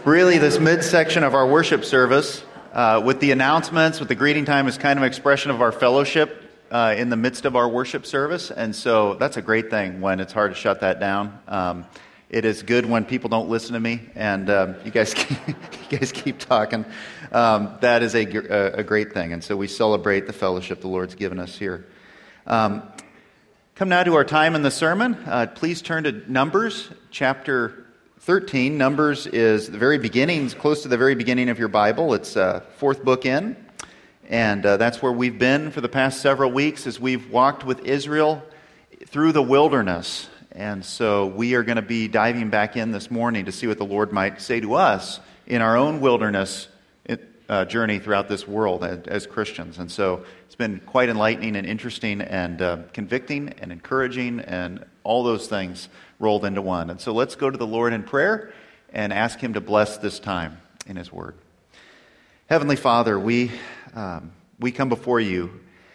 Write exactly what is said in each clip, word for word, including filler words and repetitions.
Really, this midsection of our worship service, uh, with the announcements, with the greeting time, is kind of an expression of our fellowship uh, in the midst of our worship service. And so that's a great thing when it's hard to shut that down. Um, it is good when people don't listen to me, and um, you guys keep, you guys keep talking. Um, that is a, a great thing. And so we celebrate the fellowship the Lord's given us here. Um, come now to our time in the sermon. Uh, please turn to Numbers chapter thirteen. Numbers is the very beginning, close to the very beginning of your Bible. It's uh, fourth book in, and uh, that's where we've been for the past several weeks as we've walked with Israel through the wilderness. And so we are going to be diving back in this morning to see what the Lord might say to us in our own wilderness uh, journey throughout this world as, as Christians. And so it's been quite enlightening and interesting and uh, convicting and encouraging and all those things rolled into one. And so let's go to the Lord in prayer and ask Him to bless this time in His Word. Heavenly Father, we um, we come before You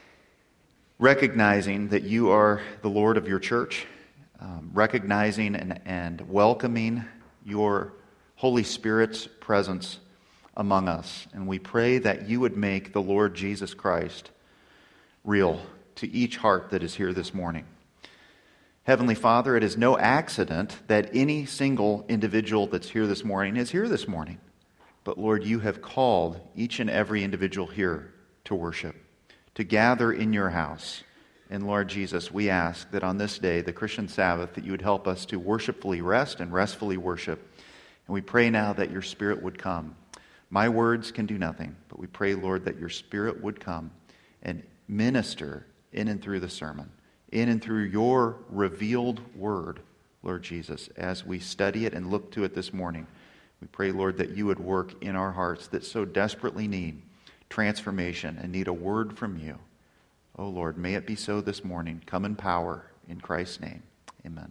recognizing that You are the Lord of Your church, um, recognizing and, and welcoming Your Holy Spirit's presence among us. And we pray that You would make the Lord Jesus Christ real to each heart that is here this morning. Heavenly Father, it is no accident that any single individual that's here this morning is here this morning. But Lord, You have called each and every individual here to worship, to gather in Your house. And Lord Jesus, we ask that on this day, the Christian Sabbath, that You would help us to worshipfully rest and restfully worship. And we pray now that Your Spirit would come. My words can do nothing, but we pray, Lord, that Your Spirit would come and minister in and through the sermon, in and through Your revealed word, Lord Jesus, as we study it and look to it this morning. We pray, Lord, that You would work in our hearts that so desperately need transformation and need a word from You. Oh, Lord, may it be so this morning. Come in power, in Christ's name. Amen.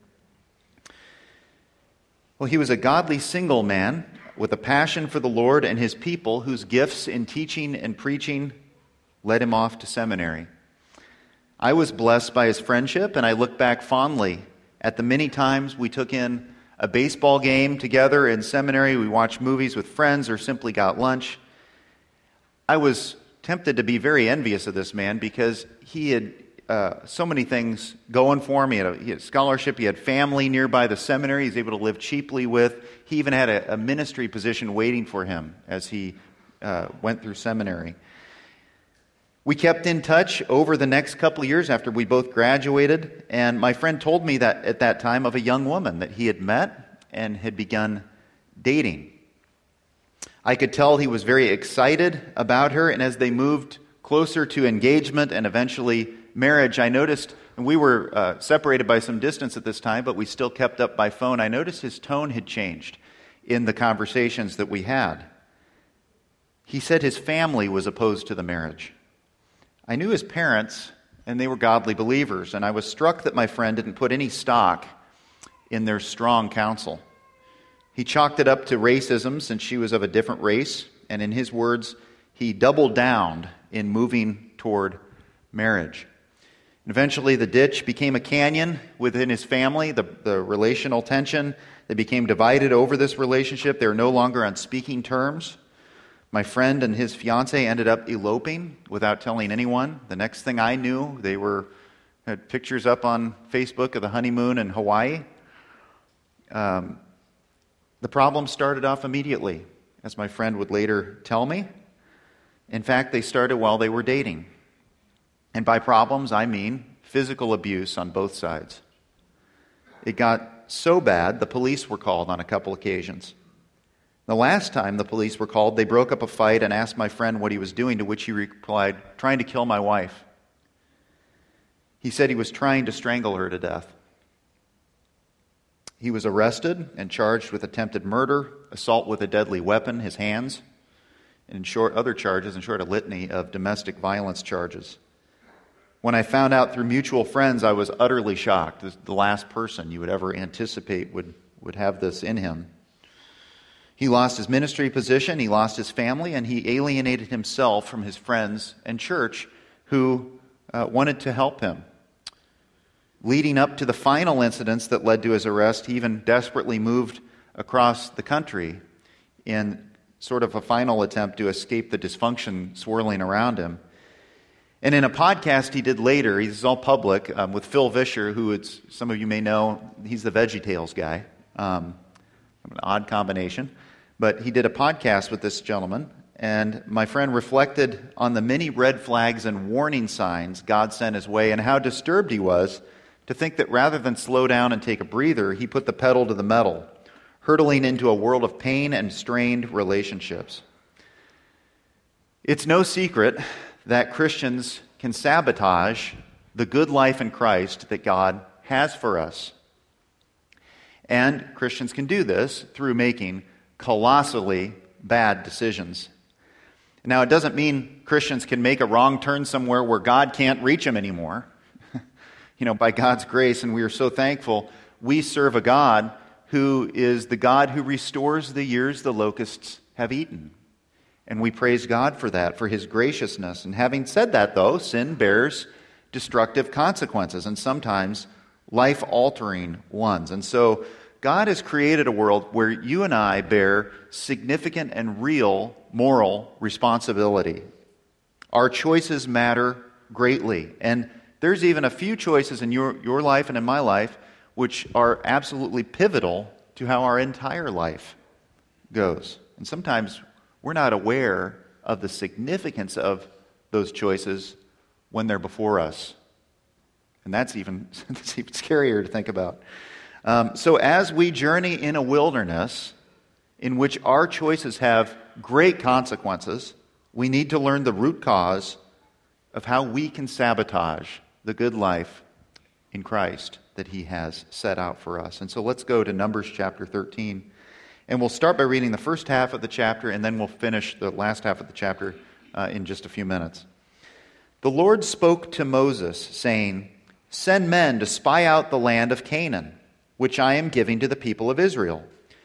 Well, he was a godly single man with a passion for the Lord and His people, whose gifts in teaching and preaching led him off to seminary. I was blessed by his friendship, and I look back fondly at the many times we took in a baseball game together in seminary, we watched movies with friends, or simply got lunch. I was tempted to be very envious of this man because he had uh, so many things going for him. He had, a, he had a scholarship, he had family nearby the seminary he was able to live cheaply with. He even had a, a ministry position waiting for him as he uh, went through seminary. We kept in touch over the next couple of years after we both graduated, and my friend told me that at that time of a young woman that he had met and had begun dating. I could tell he was very excited about her, and as they moved closer to engagement and eventually marriage, I noticed, and we were uh, separated by some distance at this time, but we still kept up by phone, I noticed his tone had changed in the conversations that we had. He said his family was opposed to the marriage. I knew his parents, and they were godly believers, and I was struck that my friend didn't put any stock in their strong counsel. He chalked it up to racism since she was of a different race, and in his words, he doubled down in moving toward marriage. And eventually the ditch became a canyon within his family, the, the relational tension. They became divided over this relationship. They were no longer on speaking terms. My friend and his fiancée ended up eloping without telling anyone. The next thing I knew, they were had pictures up on Facebook of the honeymoon in Hawaii. Um, the problem started off immediately, as my friend would later tell me. In fact, they started while they were dating. And by problems, I mean physical abuse on both sides. It got so bad, the police were called on a couple occasions. The last time the police were called, they broke up a fight and asked my friend what he was doing, to which he replied, "Trying to kill my wife." He said he was trying to strangle her to death. He was arrested and charged with attempted murder, assault with a deadly weapon, his hands, and in short, other charges, in short, a litany of domestic violence charges. When I found out through mutual friends, I was utterly shocked. This is the last person you would ever anticipate would, would have this in him. He lost his ministry position, he lost his family, and he alienated himself from his friends and church who uh, wanted to help him. Leading up to the final incidents that led to his arrest, he even desperately moved across the country in sort of a final attempt to escape the dysfunction swirling around him. And in a podcast he did later, he's all public, um, with Phil Vischer, who it's, some of you may know, he's the VeggieTales guy. Um, an odd combination. But he did a podcast with this gentleman, and my friend reflected on the many red flags and warning signs God sent his way and how disturbed he was to think that rather than slow down and take a breather, he put the pedal to the metal, hurtling into a world of pain and strained relationships. It's no secret that Christians can sabotage the good life in Christ that God has for us. And Christians can do this through making colossally bad decisions. Now, it doesn't mean Christians can make a wrong turn somewhere where God can't reach them anymore. You know, by God's grace, and we are so thankful, we serve a God who is the God who restores the years the locusts have eaten. And we praise God for that, for His graciousness. And having said that, though, sin bears destructive consequences, and sometimes life-altering ones. And so God has created a world where you and I bear significant and real moral responsibility. Our choices matter greatly. And there's even a few choices in your, your life and in my life which are absolutely pivotal to how our entire life goes. And sometimes we're not aware of the significance of those choices when they're before us. And that's even, that's even scarier to think about. Um, so as we journey in a wilderness in which our choices have great consequences, we need to learn the root cause of how we can sabotage the good life in Christ that He has set out for us. And so let's go to Numbers chapter thirteen. And we'll start by reading the first half of the chapter, and then we'll finish the last half of the chapter uh, in just a few minutes. The Lord spoke to Moses, saying, "Send men to spy out the land of Canaan, which I am giving to the people of Israel.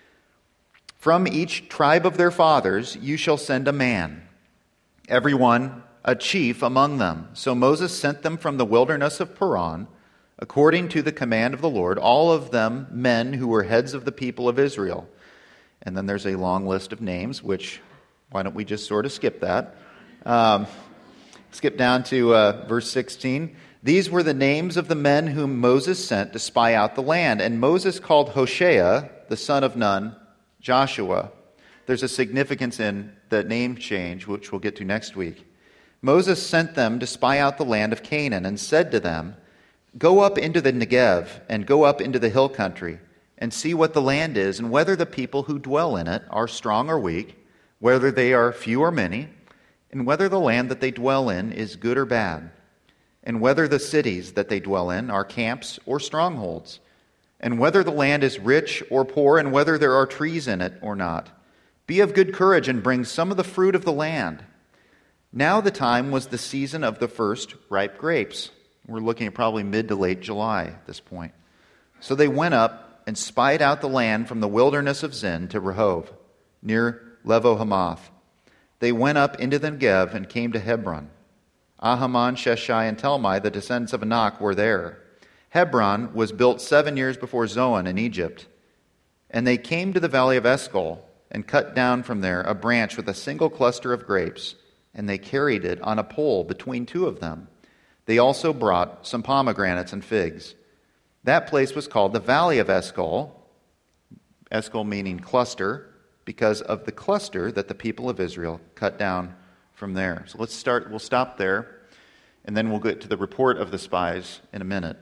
From each tribe of their fathers you shall send a man, every one a chief among them." So Moses sent them from the wilderness of Paran, according to the command of the Lord, all of them men who were heads of the people of Israel. And then there's a long list of names, which, why don't we just sort of skip that? Um, skip down to uh, verse sixteen. These were the names of the men whom Moses sent to spy out the land. And Moses called Hoshea, the son of Nun, Joshua. There's a significance in the name change, which we'll get to next week. Moses sent them to spy out the land of Canaan and said to them, "Go up into the Negev and go up into the hill country and see what the land is and whether the people who dwell in it are strong or weak, whether they are few or many, and whether the land that they dwell in is good or bad, and whether the cities that they dwell in are camps or strongholds, and whether the land is rich or poor, and whether there are trees in it or not. Be of good courage and bring some of the fruit of the land." Now the time was the season of the first ripe grapes. We're looking at probably mid to late July at this point. So they went up and spied out the land from the wilderness of Zin to Rehob, near Levo-Hamath. They went up into the Negev and came to Hebron. Ahiman, Sheshai, and Talmai, the descendants of Anak, were there. Hebron was built seven years before Zoan in Egypt. And they came to the valley of Eshcol and cut down from there a branch with a single cluster of grapes, and they carried it on a pole between two of them. They also brought some pomegranates and figs. That place was called the Valley of Eshcol, Eshcol meaning cluster, because of the cluster that the people of Israel cut down from there. So let's start, we'll stop there, and then we'll get to the report of the spies in a minute.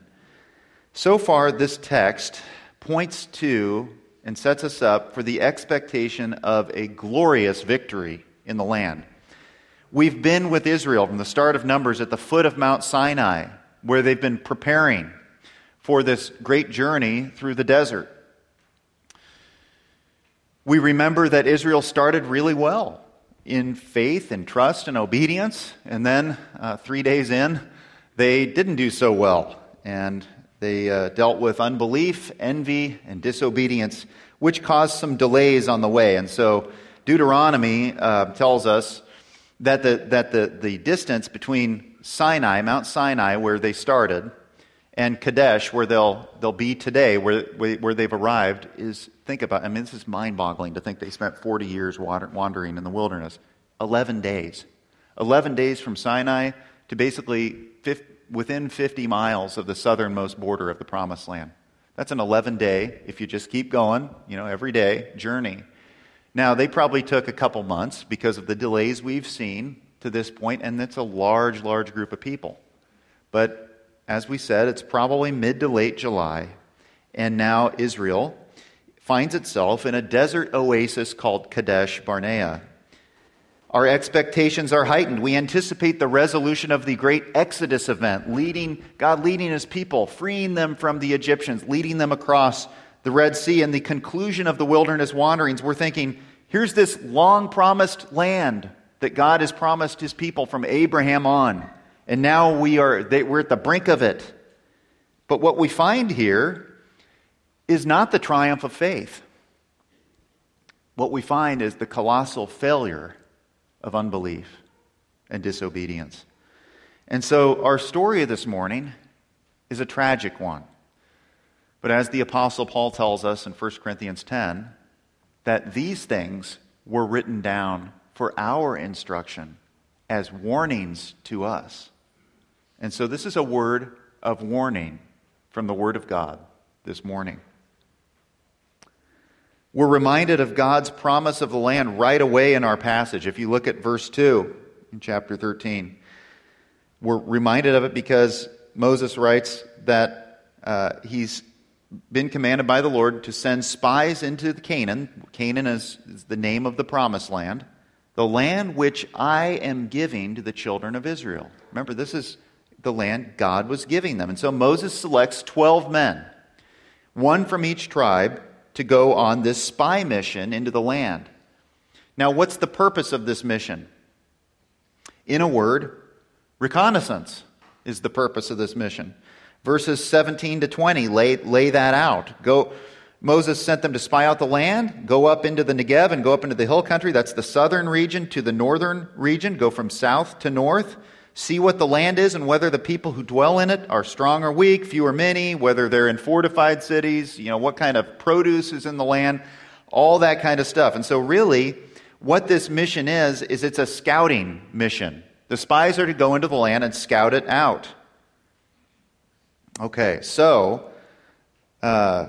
So far, this text points to and sets us up for the expectation of a glorious victory in the land. We've been with Israel from the start of Numbers at the foot of Mount Sinai, where they've been preparing for this great journey through the desert. We remember that Israel started really well in faith and trust and obedience, and then uh, three days in, they didn't do so well, and they uh, dealt with unbelief, envy, and disobedience, which caused some delays on the way. And so Deuteronomy uh, tells us that the that the, the distance between Sinai, Mount Sinai, where they started, And Kadesh, where they'll they'll be today, where where they've arrived, is, think about, I mean, this is mind-boggling to think they spent forty years wandering in the wilderness. eleven days. eleven days from Sinai to basically fifty, within fifty miles of the southernmost border of the Promised Land. That's an eleven-day, if you just keep going, you know, every day, journey. Now, they probably took a couple months because of the delays we've seen to this point, and it's a large, large group of people. But as we said, it's probably mid to late July, and now Israel finds itself in a desert oasis called Kadesh Barnea. Our expectations are heightened. We anticipate the resolution of the great Exodus event, leading God leading His people, freeing them from the Egyptians, leading them across the Red Sea, and the conclusion of the wilderness wanderings. We're thinking, here's this long-promised land that God has promised His people from Abraham on. And now we are, they, we're at the brink of it. But what we find here is not the triumph of faith. What we find is the colossal failure of unbelief and disobedience. And so our story this morning is a tragic one. But as the Apostle Paul tells us in First Corinthians ten, that these things were written down for our instruction as warnings to us. And so this is a word of warning from the Word of God this morning. We're reminded of God's promise of the land right away in our passage. If you look at verse two in chapter thirteen, we're reminded of it because Moses writes that uh, he's been commanded by the Lord to send spies into Canaan. Canaan is, is the name of the promised land. The land which I am giving to the children of Israel. Remember, this is the land God was giving them. And so Moses selects twelve men, one from each tribe, to go on this spy mission into the land. Now, what's the purpose of this mission? In a word, reconnaissance is the purpose of this mission. Verses seventeen to twenty lay, lay that out. Go. Moses sent them to spy out the land, go up into the Negev and go up into the hill country. That's the southern region to the northern region. Go from south to north. See what the land is and whether the people who dwell in it are strong or weak, few or many, whether they're in fortified cities, you know, what kind of produce is in the land, all that kind of stuff. And so really, what this mission is, is it's a scouting mission. The spies are to go into the land and scout it out. Okay, so, uh,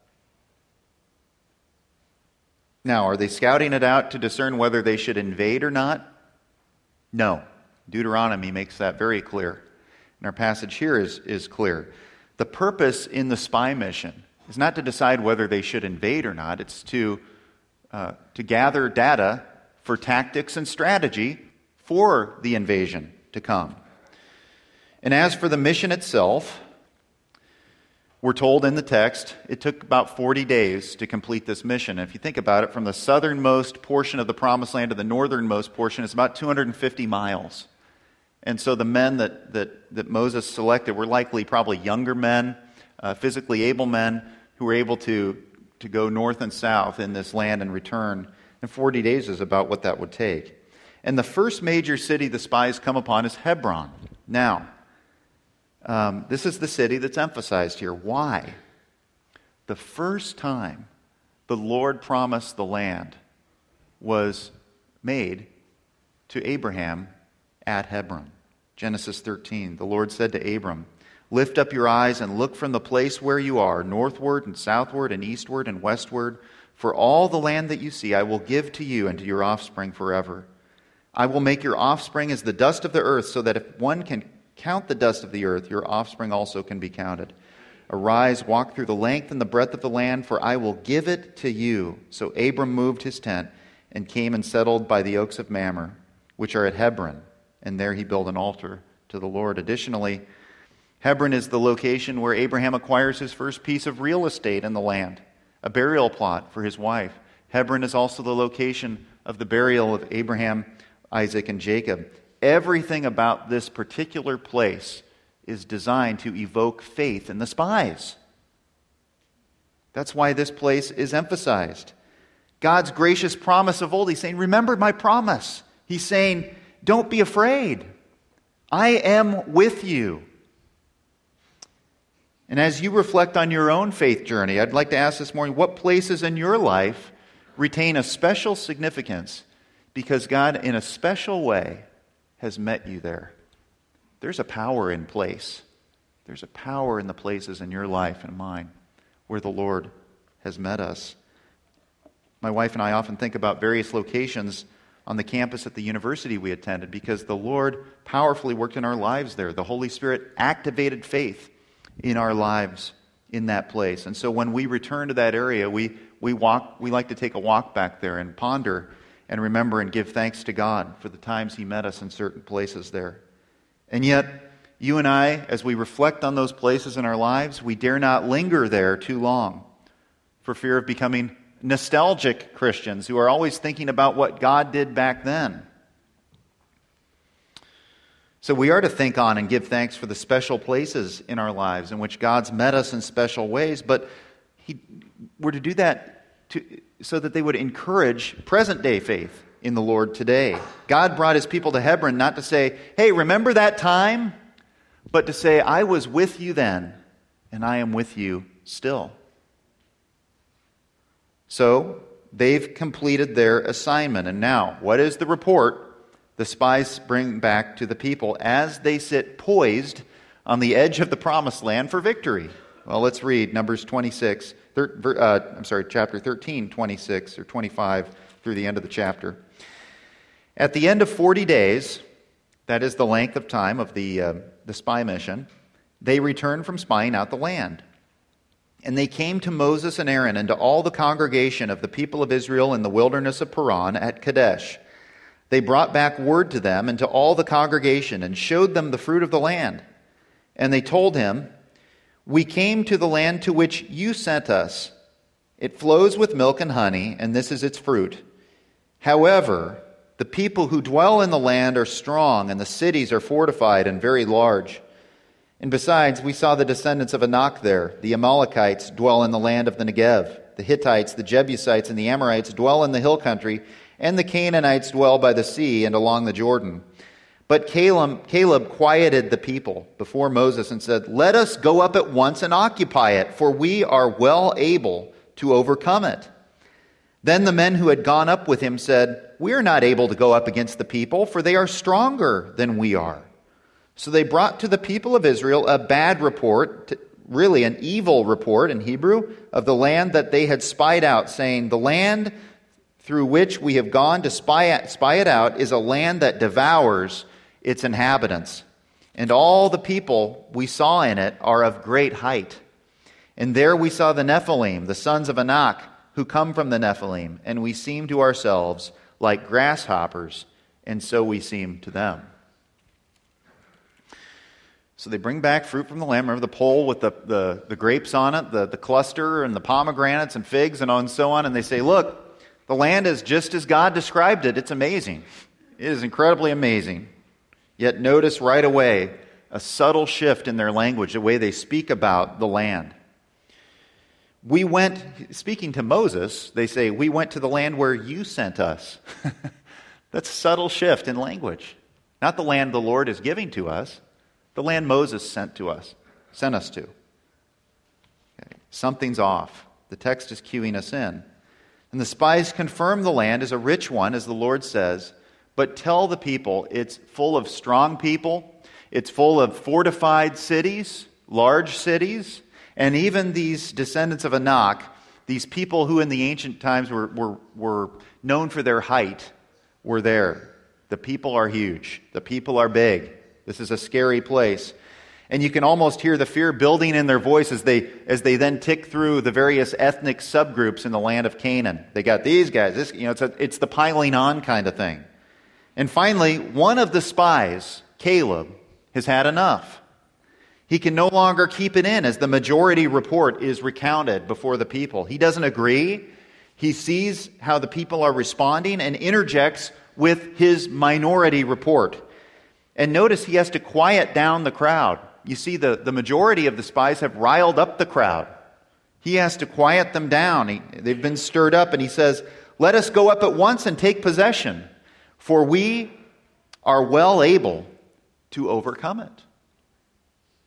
now, are they scouting it out to discern whether they should invade or not? No. Deuteronomy makes that very clear. And our passage here is, is clear. The purpose in the spy mission is not to decide whether they should invade or not. It's to, uh, to gather data for tactics and strategy for the invasion to come. And as for the mission itself, we're told in the text it took about forty days to complete this mission. And if you think about it, from the southernmost portion of the Promised Land to the northernmost portion, it's about two hundred fifty miles. And so the men that, that, that Moses selected were likely probably younger men, uh, physically able men who were able to, to go north and south in this land and return. And forty days is about what that would take. And the first major city the spies come upon is Hebron. Now, um, this is the city that's emphasized here. Why? The first time the Lord promised the land was made to Abraham at Hebron. Genesis thirteen, the Lord said to Abram, "Lift up your eyes and look from the place where you are, northward and southward and eastward and westward. For all the land that you see I will give to you and to your offspring forever. I will make your offspring as the dust of the earth, so that if one can count the dust of the earth, your offspring also can be counted. Arise, walk through the length and the breadth of the land, for I will give it to you." So Abram moved his tent and came and settled by the oaks of Mamre, which are at Hebron. And there he built an altar to the Lord. Additionally, Hebron is the location where Abraham acquires his first piece of real estate in the land, a burial plot for his wife. Hebron is also the location of the burial of Abraham, Isaac, and Jacob. Everything about this particular place is designed to evoke faith in the spies. That's why this place is emphasized. God's gracious promise of old, he's saying, remember my promise. He's saying, don't be afraid. I am with you. And as you reflect on your own faith journey, I'd like to ask this morning, what places in your life retain a special significance because God, in a special way, has met you there? There's a power in place. There's a power in the places in your life and mine where the Lord has met us. My wife and I often think about various locations on the campus at the university we attended because the Lord powerfully worked in our lives there. The Holy Spirit activated faith in our lives in that place. And so when we return to that area, we, we walk, we like to take a walk back there and ponder and remember and give thanks to God for the times He met us in certain places there. And yet, you and I, as we reflect on those places in our lives, we dare not linger there too long for fear of becoming nostalgic Christians who are always thinking about what God did back then. So we are to think on and give thanks for the special places in our lives in which God's met us in special ways, but he, we're to do that to, so that they would encourage present-day faith in the Lord today. God brought His people to Hebron not to say, hey, remember that time? But to say, I was with you then, and I am with you still. So, they've completed their assignment, and now, what is the report the spies bring back to the people as they sit poised on the edge of the promised land for victory? Well, let's read Numbers twenty-six, thir, uh, I'm sorry, chapter thirteen, twenty-six or twenty-five through the end of the chapter. At the end of forty days, that is the length of time of the, uh, the spy mission, they returned from spying out the land. And they came to Moses and Aaron and to all the congregation of the people of Israel in the wilderness of Paran at Kadesh. They brought back word to them and to all the congregation and showed them the fruit of the land. And they told him, we came to the land to which you sent us. It flows with milk and honey, and this is its fruit. However, the people who dwell in the land are strong, and the cities are fortified and very large. And besides, we saw the descendants of Anak there. The Amalekites dwell in the land of the Negev. The Hittites, the Jebusites, and the Amorites dwell in the hill country, and the Canaanites dwell by the sea and along the Jordan. But Caleb, Caleb quieted the people before Moses and said, let us go up at once and occupy it, for we are well able to overcome it. Then the men who had gone up with him said, we are not able to go up against the people, for they are stronger than we are. So they brought to the people of Israel a bad report, really an evil report in Hebrew, of the land that they had spied out, saying, the land through which we have gone to spy, spy it out is a land that devours its inhabitants. And all the people we saw in it are of great height. And there we saw the Nephilim, the sons of Anak, who come from the Nephilim, and we seem to ourselves like grasshoppers, and so we seem to them. So they bring back fruit from the land. Remember the pole with the, the, the grapes on it, the, the cluster and the pomegranates and figs and, and so on. And they say, look, the land is just as God described it. It's amazing. It is incredibly amazing. Yet notice right away a subtle shift in their language, the way they speak about the land. We went, speaking to Moses, they say, we went to the land where you sent us. That's a subtle shift in language. Not the land the Lord is giving to us, the land Moses sent to us, sent us to. Okay. Something's off. The text is cueing us in. And the spies confirm the land is a rich one, as the Lord says, but tell the people it's full of strong people, it's full of fortified cities, large cities, and even these descendants of Anak, these people who in the ancient times were, were, were known for their height, were there. The people are huge. The people are big. This is a scary place. And you can almost hear the fear building in their voice as they, as they then tick through the various ethnic subgroups in the land of Canaan. They got these guys. This, you know, it's, a, it's the piling on kind of thing. And finally, one of the spies, Caleb, has had enough. He can no longer keep it in as the majority report is recounted before the people. He doesn't agree. He sees how the people are responding and interjects with his minority report. And notice he has to quiet down the crowd. You see, the, the majority of the spies have riled up the crowd. He has to quiet them down. He, they've been stirred up, and he says, let us go up at once and take possession, for we are well able to overcome it.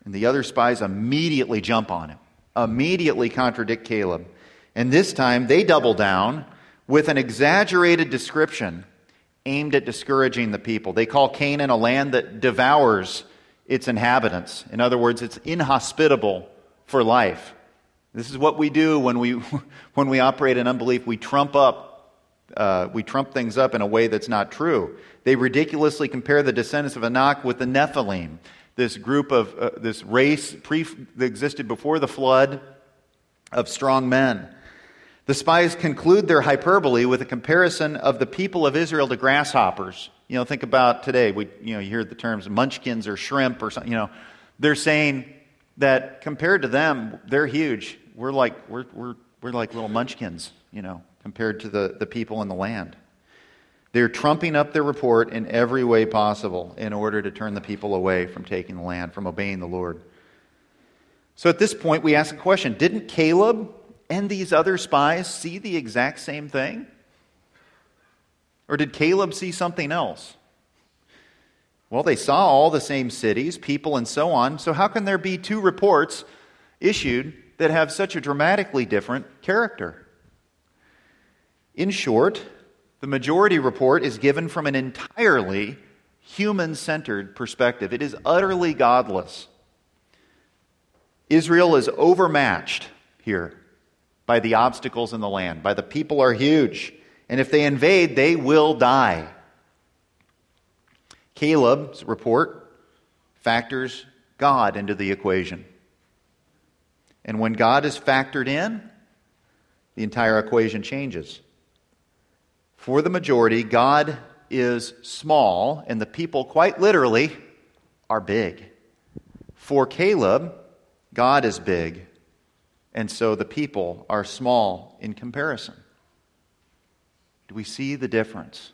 And the other spies immediately jump on him, immediately contradict Caleb. And this time they double down with an exaggerated description aimed at discouraging the people. They call Canaan a land that devours its inhabitants. In other words, it's inhospitable for life. This is what we do when we when we operate in unbelief. We trump up, uh, we trump things up in a way that's not true. They ridiculously compare the descendants of Anak with the Nephilim, this group of uh, this race pre, that existed before the flood of strong men. The spies conclude their hyperbole with a comparison of the people of Israel to grasshoppers. You know, think about today. We, you know, you hear the terms munchkins or shrimp or something. You know, they're saying that compared to them, they're huge. We're like we're we're we're like little munchkins. You know, compared to the the people in the land. They're trumping up their report in every way possible in order to turn the people away from taking the land, from obeying the Lord. So at this point, we ask a question: didn't Caleb and these other spies see the exact same thing? Or did Caleb see something else? Well, they saw all the same cities, people, and so on. So how can there be two reports issued that have such a dramatically different character? In short, the majority report is given from an entirely human-centered perspective. It is utterly godless. Israel is overmatched here by the obstacles in the land, by the people are huge. And if they invade, they will die. Caleb's report factors God into the equation. And when God is factored in, the entire equation changes. For the majority, God is small, and the people, quite literally, are big. For Caleb, God is big, and so the people are small in comparison. Do we see the difference?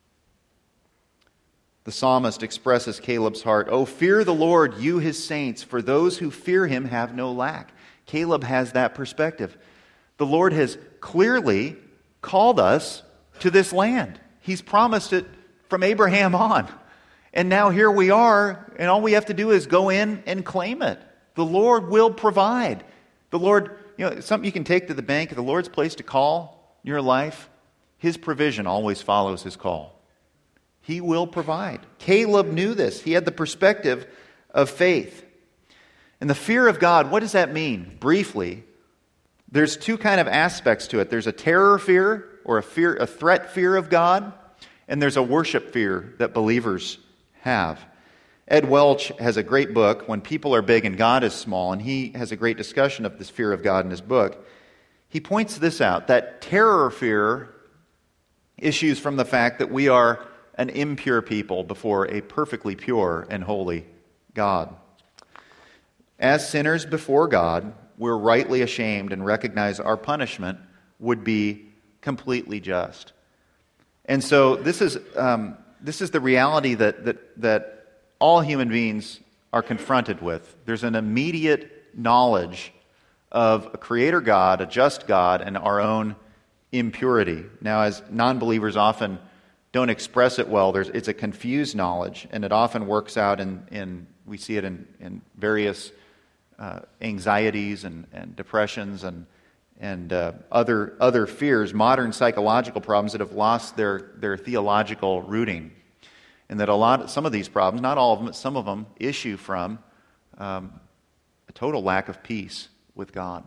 The psalmist expresses Caleb's heart. "Oh, fear the Lord, you his saints, for those who fear him have no lack." Caleb has that perspective. The Lord has clearly called us to this land. He's promised it from Abraham on. And now here we are, and all we have to do is go in and claim it. The Lord will provide. The Lord, you know, something you can take to the bank, the Lord's place to call in your life, His provision always follows His call. He will provide. Caleb knew this. He had the perspective of faith. And the fear of God, what does that mean? Briefly, there's two kind of aspects to it. There's a terror fear, or a fear, a threat fear of God, and there's a worship fear that believers have. Ed Welch has a great book, When People Are Big and God is Small, and he has a great discussion of this fear of God in his book. He points this out, that terror fear issues from the fact that we are an impure people before a perfectly pure and holy God. As sinners before God, we're rightly ashamed and recognize our punishment would be completely just. And so this is um, this is the reality that, that that all human beings are confronted with. There's an immediate knowledge of a creator God, a just God, and our own impurity. Now, as non-believers often don't express it well, there's it's a confused knowledge, and it often works out in, in we see it in, in various uh, anxieties and, and depressions and and uh, other other fears, modern psychological problems that have lost their, their theological rooting. And that a lot, some of these problems, not all of them, but some of them issue from um, a total lack of peace with God.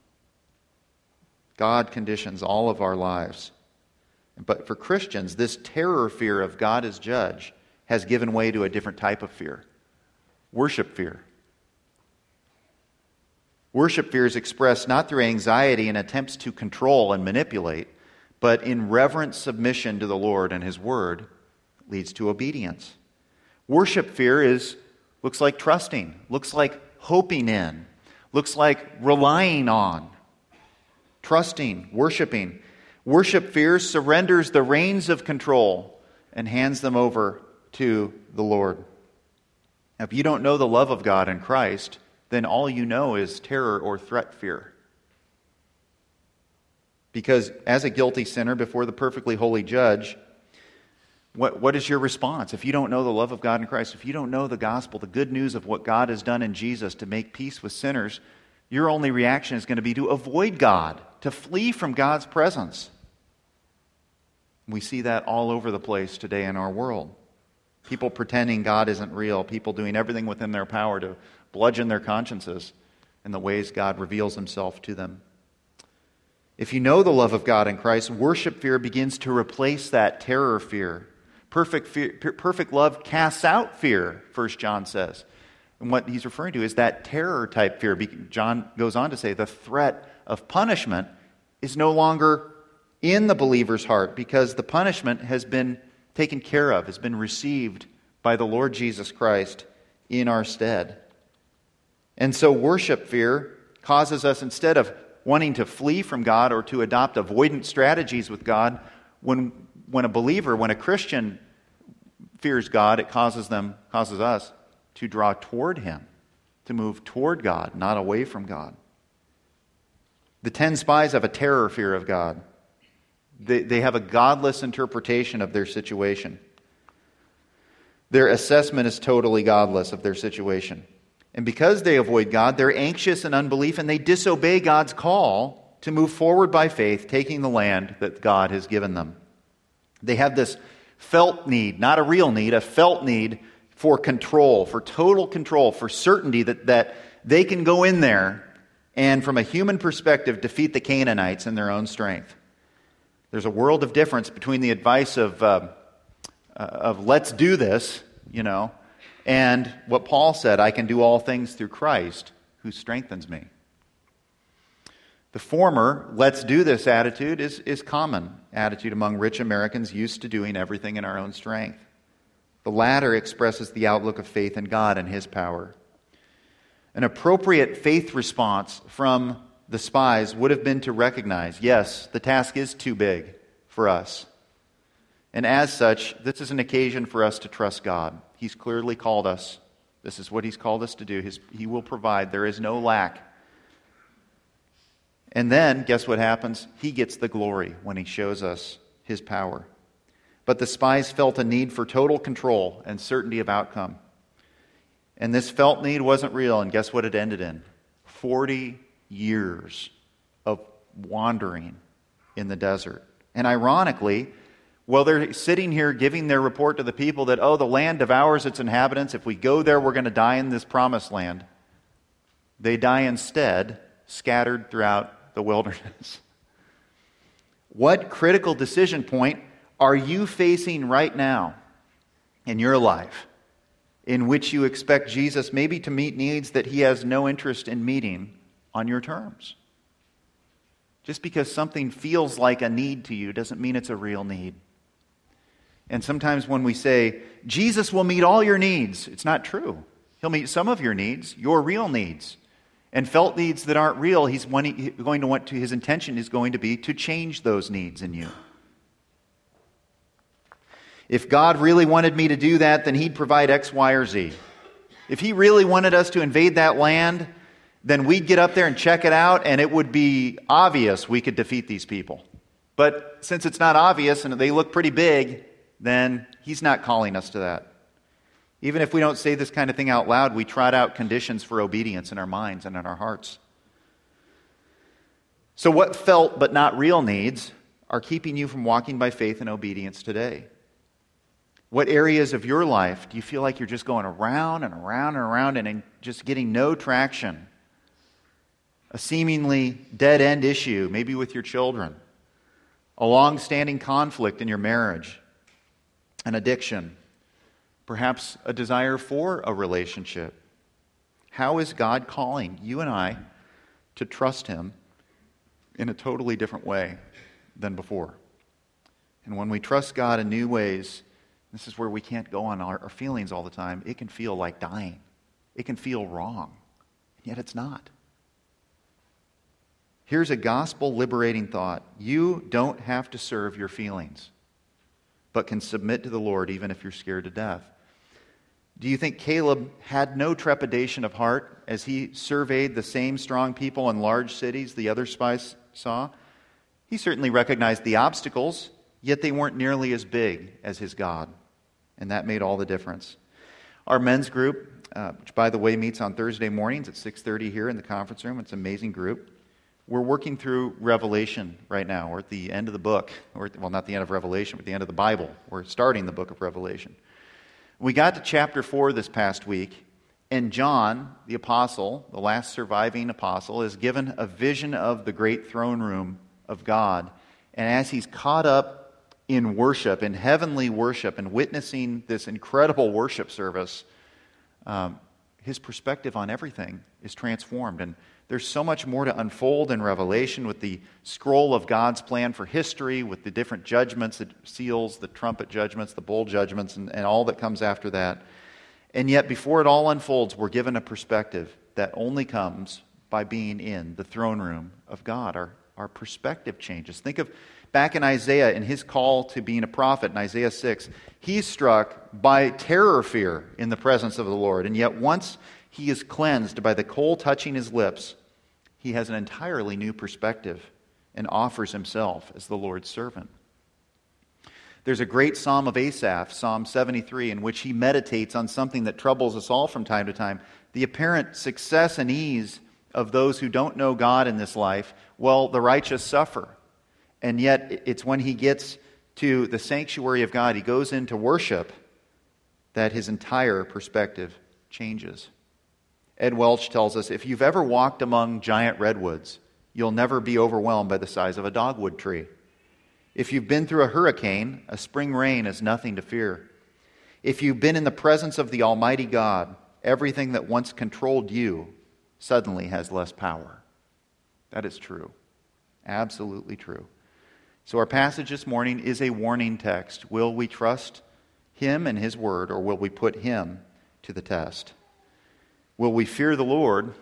God conditions all of our lives. But for Christians, this terror fear of God as judge has given way to a different type of fear. Worship fear. Worship fear is expressed not through anxiety and attempts to control and manipulate, but in reverent submission to the Lord and His Word leads to obedience. Worship fear is looks like trusting, looks like hoping in, looks like relying on, trusting, worshiping. Worship fear surrenders the reins of control and hands them over to the Lord. Now, if you don't know the love of God in Christ, then all you know is terror or threat fear. Because as a guilty sinner before the perfectly holy judge, What, what is your response? If you don't know the love of God in Christ, if you don't know the gospel, the good news of what God has done in Jesus to make peace with sinners, your only reaction is going to be to avoid God, to flee from God's presence. We see that all over the place today in our world. People pretending God isn't real, people doing everything within their power to bludgeon their consciences in the ways God reveals himself to them. If you know the love of God in Christ, worship fear begins to replace that terror fear. Perfect fear, perfect love casts out fear, First John says. And what he's referring to is that terror type fear. John goes on to say the threat of punishment is no longer in the believer's heart because the punishment has been taken care of, has been received by the Lord Jesus Christ in our stead. And so worship fear causes us, instead of wanting to flee from God or to adopt avoidant strategies with God, when when a believer, when a Christian fears God, it causes them, causes us to draw toward Him, to move toward God, not away from God. The ten spies have a terror fear of God. They, they have a godless interpretation of their situation. Their assessment is totally godless of their situation. And because they avoid God, they're anxious in unbelief and they disobey God's call to move forward by faith, taking the land that God has given them. They have this felt need, not a real need, a felt need for control, for total control, for certainty that, that they can go in there and, from a human perspective, defeat the Canaanites in their own strength. There's a world of difference between the advice of, uh, of let's do this, you know, and what Paul said, I can do all things through Christ who strengthens me. The former, let's do this attitude, is, is common attitude among rich Americans used to doing everything in our own strength. The latter expresses the outlook of faith in God and His power. An appropriate faith response from the spies would have been to recognize, yes, the task is too big for us. And as such, this is an occasion for us to trust God. He's clearly called us. This is what He's called us to do. His, he will provide. There is no lack. And then, guess what happens? He gets the glory when He shows us His power. But the spies felt a need for total control and certainty of outcome. And this felt need wasn't real, and guess what it ended in? Forty years of wandering in the desert. And ironically, while they're sitting here giving their report to the people that, oh, the land devours its inhabitants, if we go there, we're going to die in this promised land, they die instead, scattered throughout the wilderness. What critical decision point are you facing right now in your life in which you expect Jesus maybe to meet needs that He has no interest in meeting on your terms? Just because something feels like a need to you doesn't mean it's a real need. And sometimes when we say, Jesus will meet all your needs, it's not true. He'll meet some of your needs, your real needs. And felt needs that aren't real, He's going to want to, His intention is going to be to change those needs in you. If God really wanted me to do that, then He'd provide X, Y, or Z. If He really wanted us to invade that land, then we'd get up there and check it out, and it would be obvious we could defeat these people. But since it's not obvious and they look pretty big, then He's not calling us to that. Even if we don't say this kind of thing out loud, we trot out conditions for obedience in our minds and in our hearts. So what felt but not real needs are keeping you from walking by faith and obedience today? What areas of your life do you feel like you're just going around and around and around and just getting no traction? A seemingly dead-end issue, maybe with your children. A long-standing conflict in your marriage. An addiction. Perhaps a desire for a relationship. How is God calling you and I to trust Him in a totally different way than before? And when we trust God in new ways, this is where we can't go on our, our feelings all the time. It can feel like dying. It can feel wrong. And yet it's not. Here's a gospel-liberating thought. You don't have to serve your feelings, but can submit to the Lord even if you're scared to death. Do you think Caleb had no trepidation of heart as he surveyed the same strong people in large cities the other spies saw? He certainly recognized the obstacles. yet they weren't nearly as big as his God. And that made all the difference. Our men's group, uh, which by the way meets on Thursday mornings at six thirty here in the conference room, it's an amazing group. We're working through Revelation right now. We're at the end of the book, or well, not the end of Revelation, but the end of the Bible. We're starting the book of Revelation. We got to chapter four this past week, and John, the apostle, the last surviving apostle, is given a vision of the great throne room of God. And as he's caught up in worship, in heavenly worship, and witnessing this incredible worship service, um, his perspective on everything is transformed. And there's so much more to unfold in Revelation with the scroll of God's plan for history, with the different judgments, the seals, the trumpet judgments, the bowl judgments, and, and all that comes after that. And yet, before it all unfolds, we're given a perspective that only comes by being in the throne room of God. Our, our perspective changes. Think of back in Isaiah, in his call to being a prophet in Isaiah six, he's struck by terror fear in the presence of the Lord. And yet, once he is cleansed by the coal touching his lips, he has an entirely new perspective and offers himself as the Lord's servant. There's a great psalm of Asaph, Psalm seventy-three, in which he meditates on something that troubles us all from time to time, the apparent success and ease of those who don't know God in this life. Well, the righteous suffer. And yet, it's when he gets to the sanctuary of God, he goes into worship, that his entire perspective changes. Ed Welch tells us, if you've ever walked among giant redwoods, you'll never be overwhelmed by the size of a dogwood tree. If you've been through a hurricane, a spring rain is nothing to fear. If you've been in the presence of the Almighty God, everything that once controlled you suddenly has less power. That is true. Absolutely true. So our passage this morning is a warning text. Will we trust him and his word, or will we put him to the test? Will we fear the Lord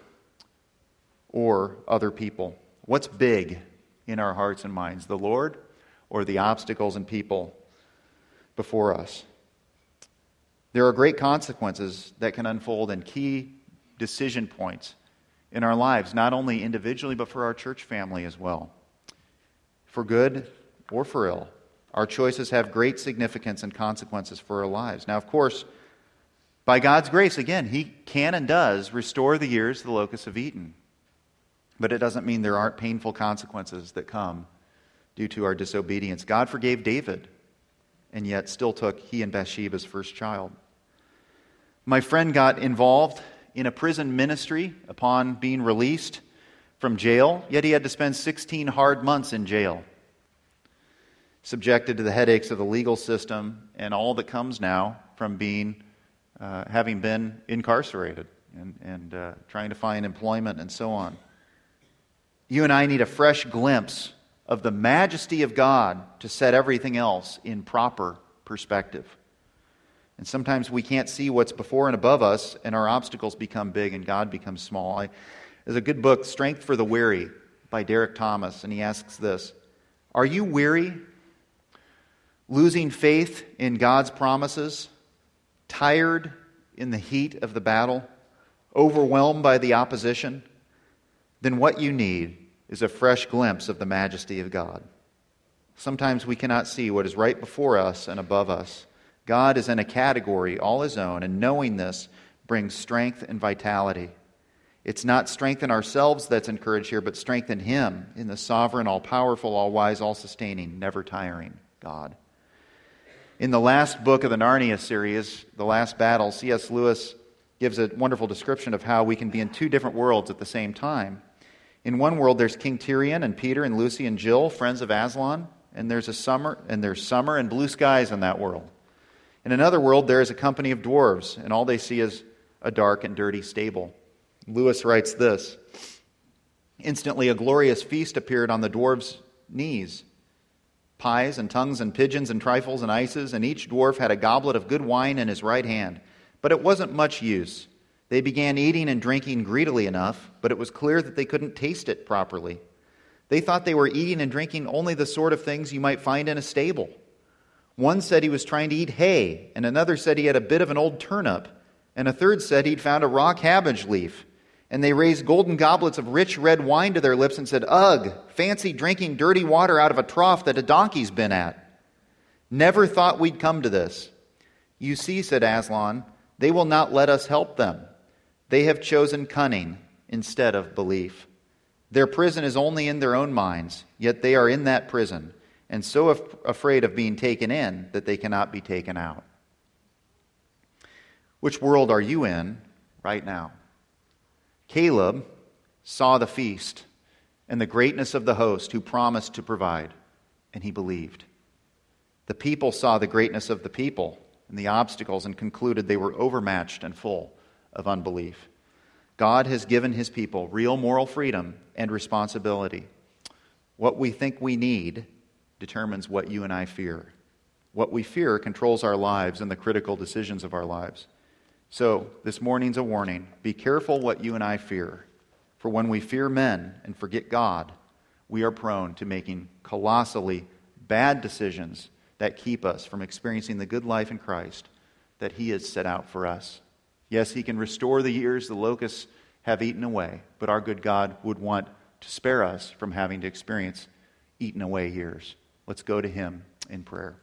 or other people? What's big in our hearts and minds, the Lord or the obstacles and people before us? There are great consequences that can unfold and key decision points in our lives, not only individually, but for our church family as well. For good or for ill, our choices have great significance and consequences for our lives. Now, of course, by God's grace, again, he can and does restore the years the locusts have eaten. But it doesn't mean there aren't painful consequences that come due to our disobedience. God forgave David, and yet still took he and Bathsheba's first child. My friend got involved in a prison ministry upon being released from jail, yet he had to spend sixteen hard months in jail, subjected to the headaches of the legal system and all that comes now from being Uh, having been incarcerated and, and uh, trying to find employment and so on. You and I need a fresh glimpse of the majesty of God to set everything else in proper perspective. And sometimes we can't see what's before and above us, and our obstacles become big and God becomes small. I, there's a good book, Strength for the Weary, by Derek Thomas, and he asks this: are you weary, losing faith in God's promises, tired in the heat of the battle, overwhelmed by the opposition? Then what you need is a fresh glimpse of the majesty of God. Sometimes we cannot see what is right before us and above us. God is in a category all his own, and knowing this brings strength and vitality. It's not strength in ourselves that's encouraged here, but strength in him, in the sovereign, all-powerful, all-wise, all-sustaining, never-tiring God. In the last book of the Narnia series, The Last Battle, C S Lewis gives a wonderful description of how we can be in two different worlds at the same time. In one world, there's King Tyrion and Peter and Lucy and Jill, friends of Aslan, and there's a summer and there's summer and blue skies in that world. In another world, there is a company of dwarves, and all they see is a dark and dirty stable. Lewis writes this: instantly a glorious feast appeared on the dwarves' knees. Pies and tongues and pigeons and trifles and ices, and each dwarf had a goblet of good wine in his right hand. But it wasn't much use. They began eating and drinking greedily enough, but it was clear that they couldn't taste it properly. They thought they were eating and drinking only the sort of things you might find in a stable. One said he was trying to eat hay, and another said he had a bit of an old turnip, and a third said he'd found a raw cabbage leaf. And they raised golden goblets of rich red wine to their lips and said, "Ugh, fancy drinking dirty water out of a trough that a donkey's been at." Never thought we'd come to this. You see, said Aslan, they will not let us help them. They have chosen cunning instead of belief. Their prison is only in their own minds, yet they are in that prison, and so af- afraid of being taken in that they cannot be taken out. Which world are you in right now? Caleb saw the feast and the greatness of the host who promised to provide, and he believed. The people saw the greatness of the people and the obstacles and concluded they were overmatched and full of unbelief. God has given his people real moral freedom and responsibility. What we think we need determines what you and I fear. What we fear controls our lives and the critical decisions of our lives. So, this morning's a warning. Be careful what you and I fear. For when we fear men and forget God, we are prone to making colossally bad decisions that keep us from experiencing the good life in Christ that he has set out for us. Yes, he can restore the years the locusts have eaten away, but our good God would want to spare us from having to experience eaten away years. Let's go to him in prayer.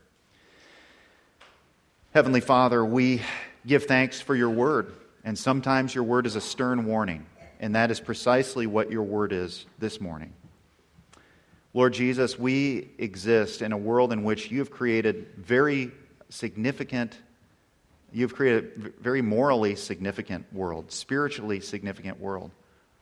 Heavenly Father, we give thanks for your word, and sometimes your word is a stern warning, and that is precisely what your word is this morning. Lord Jesus, we exist in a world in which you have created very significant, you've created a very morally significant world, spiritually significant world.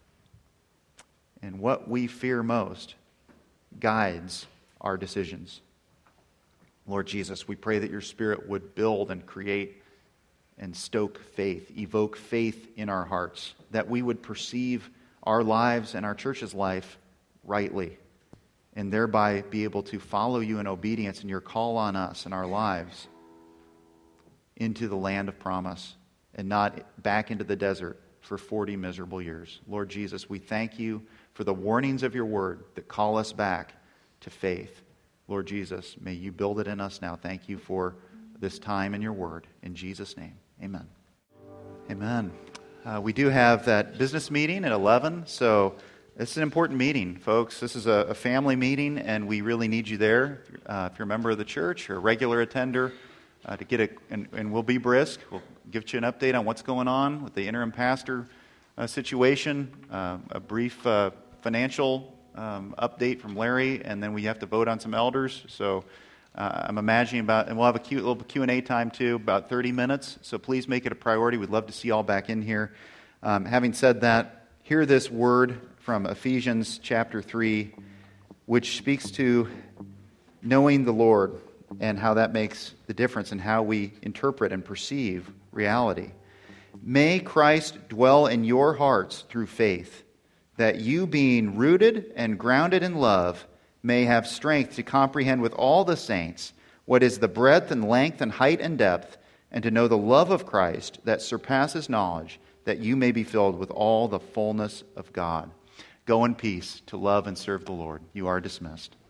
And what we fear most guides our decisions. Lord Jesus, we pray that your Spirit would build and create and stoke faith, evoke faith in our hearts, that we would perceive our lives and our church's life rightly, and thereby be able to follow you in obedience and your call on us and our lives into the land of promise and not back into the desert for forty miserable years. Lord Jesus, we thank you for the warnings of your word that call us back to faith. Lord Jesus, may you build it in us now. Thank you for this time in your word. In Jesus' name, amen. Amen. Uh, we do have that business meeting at eleven, so it's an important meeting, folks. This is a, a family meeting, and we really need you there. Uh, if you're a member of the church or a regular attender, uh, to get a, and, and we'll be brisk. We'll give you an update on what's going on with the interim pastor uh, situation, uh, a brief uh, financial um, update from Larry, and then we have to vote on some elders. So uh, I'm imagining about, and we'll have a cute little Q and A time too, about thirty minutes. So please make it a priority. We'd love to see you all back in here. Um, having said that, hear this word from Ephesians chapter three, which speaks to knowing the Lord and how that makes the difference in how we interpret and perceive reality. May Christ dwell in your hearts through faith, that you, being rooted and grounded in love, may have strength to comprehend with all the saints what is the breadth and length and height and depth, and to know the love of Christ that surpasses knowledge, that you may be filled with all the fullness of God. Go in peace to love and serve the Lord. You are dismissed.